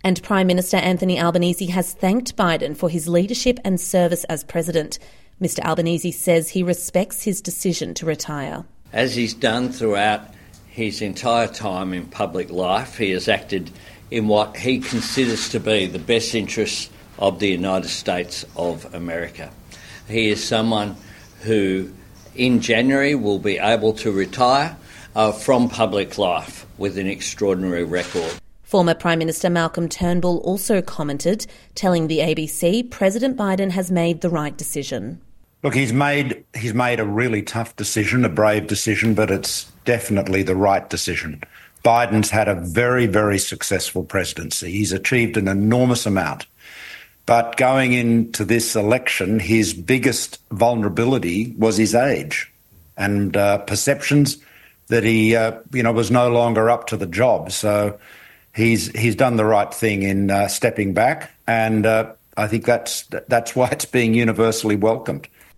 And Prime Minister Anthony Albanese has thanked Biden for his leadership and service as president. Mr Albanese says he respects his decision to retire. As he's done throughout his entire time in public life, he has acted in what he considers to be the best interests of the United States of America. He is someone who, in January, will be able to retire from public life with an extraordinary record. Former Prime Minister Malcolm Turnbull also commented, telling the ABC President Biden has made the right decision. Look, he's made a really tough decision, a brave decision, but it's definitely the right decision. Biden's had a very, very successful presidency. He's achieved an enormous amount. But going into this election, his biggest vulnerability was his age and perceptions that he, was no longer up to the job. So he's done the right thing in stepping back, and I think that's why it's being universally welcomed.